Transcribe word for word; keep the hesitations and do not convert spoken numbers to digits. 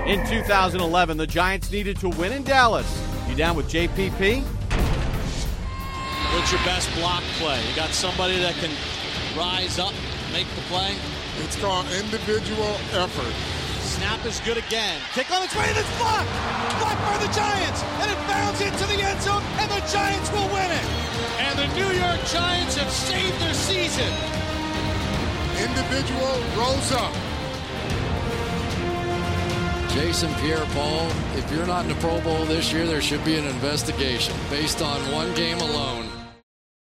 In two thousand eleven, the Giants needed to win in Dallas. You down with J P P? What's your best block play? You got somebody that can rise up, make the play? It's called individual effort. Snap is good again. Kick on its way, and it's blocked! Blocked by the Giants! And it bounds into the end zone, and the Giants will win it! And the New York Giants have saved their season! Individual rose up. Jason Pierre-Paul, if you're not in the Pro Bowl this year, there should be an investigation based on one game alone.